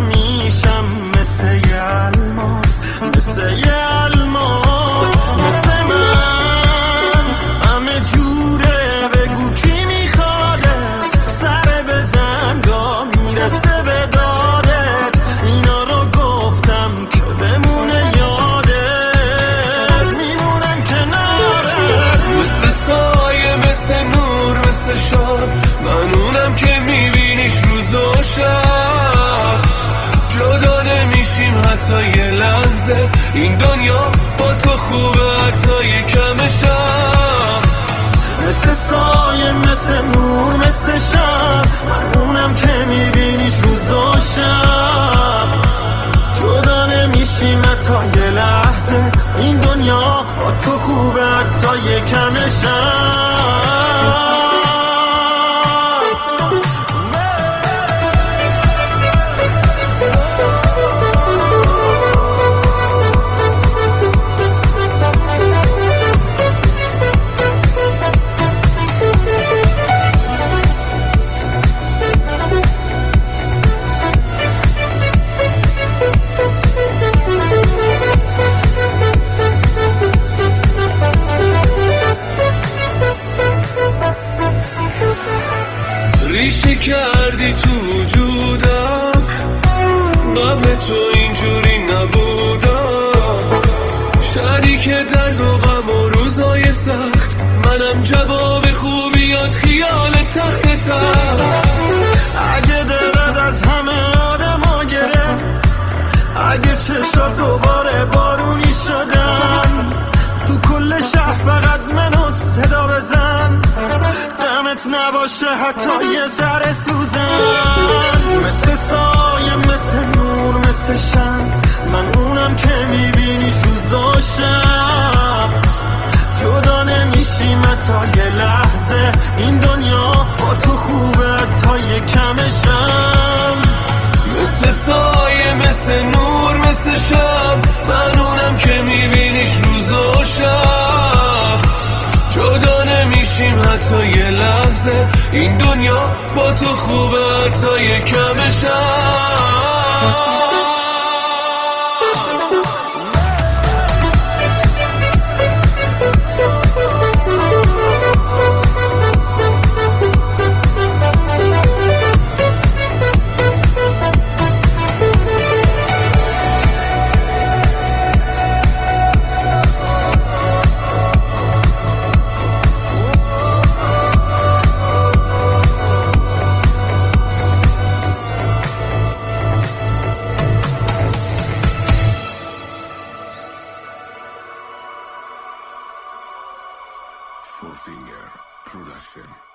میشم مثل یه الماس، مثل یه الماس، مثل من همه جوره. بگو کی میخوادت، سر بزن تا میرسه به دادت. اینا رو گفتم که بمونه یادت، میمونم کنارت. مثل سایه، مثل نور، مثل شب، من اونم که میبینیش روز و شب. جدا نمیشیم حتی یه لحظه، این دنیا با تو خوبه حتی یه کم شب. مثل سایه، مثل نور، مثل شب، من اونم که میبینیش روز و شب. جدا نمیشیم حتی یه لحظه، این دنیا با تو خوبه حتی یه کم شب. ریشه کردی تو وجودم، قبل تو اینجوری نبودم. شریک درد و غم و روزای سخت، منم جواب خوبیات خیال تخت تخت. اگه دلت از همه آدما گرفت، اگه چشات دوباره بارونی شدن، تو کل شهر فقط منو صدا بزن. دمت نباشه حتی یه سر سوزن. مثل سایه، مثل نور، مثل شب، من اونم که میبینیش روز و شب. جدا نمیشیم حتی یه لحظه، این دنیا با تو خوبه حتی یه کم شب. مثل سایه، مثل نور، مثل شب، من اونم که میبینیش روز و شب. جدا نمیشیم حتی یه لحظه، این دنیا با تو خوبه حتی یه کم شب. Four Finger Production.